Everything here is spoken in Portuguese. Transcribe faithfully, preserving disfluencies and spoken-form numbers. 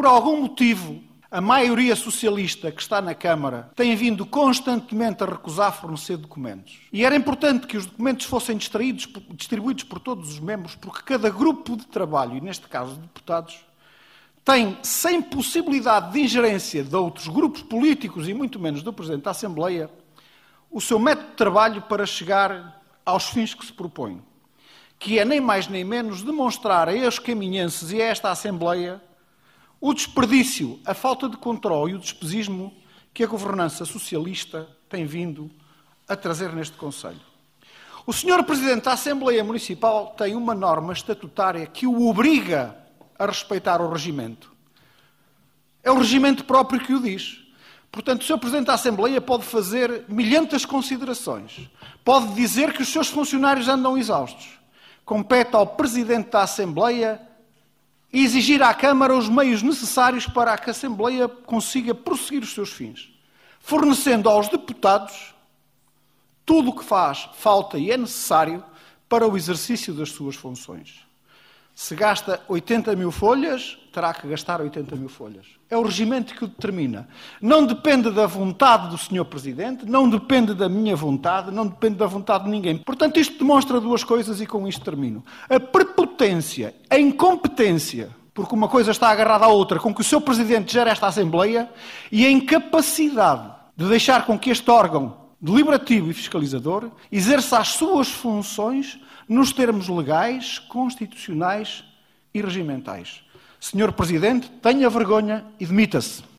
por algum motivo a maioria socialista que está na Câmara tem vindo constantemente a recusar fornecer documentos. E era importante que os documentos fossem distribuídos por todos os membros, porque cada grupo de trabalho, e neste caso de deputados, tem, sem possibilidade de ingerência de outros grupos políticos e muito menos do Presidente da Assembleia, o seu método de trabalho para chegar aos fins que se propõe, que é nem mais nem menos demonstrar a estes caminhançes e a esta Assembleia o desperdício, a falta de controle e o despesismo que a governança socialista tem vindo a trazer neste Conselho. O senhor Presidente da Assembleia Municipal tem uma norma estatutária que o obriga a respeitar o regimento. É o regimento próprio que o diz. Portanto, o senhor Presidente da Assembleia pode fazer milhentas considerações. Pode dizer que os seus funcionários andam exaustos. Compete ao Presidente da Assembleia e exigir à Câmara os meios necessários para que a Assembleia consiga prosseguir os seus fins, fornecendo aos deputados tudo o que faz falta e é necessário para o exercício das suas funções. Se gasta oitenta mil folhas, terá que gastar oitenta mil folhas. É o regimento que o determina. Não depende da vontade do senhor Presidente, não depende da minha vontade, não depende da vontade de ninguém. Portanto, isto demonstra duas coisas e com isto termino. A prepotência, a incompetência, porque uma coisa está agarrada à outra, com que o seu Presidente gera esta Assembleia, e a incapacidade de deixar com que este órgão deliberativo e fiscalizador exerça as suas funções nos termos legais, constitucionais e regimentais. senhor Presidente, tenha vergonha e demita-se.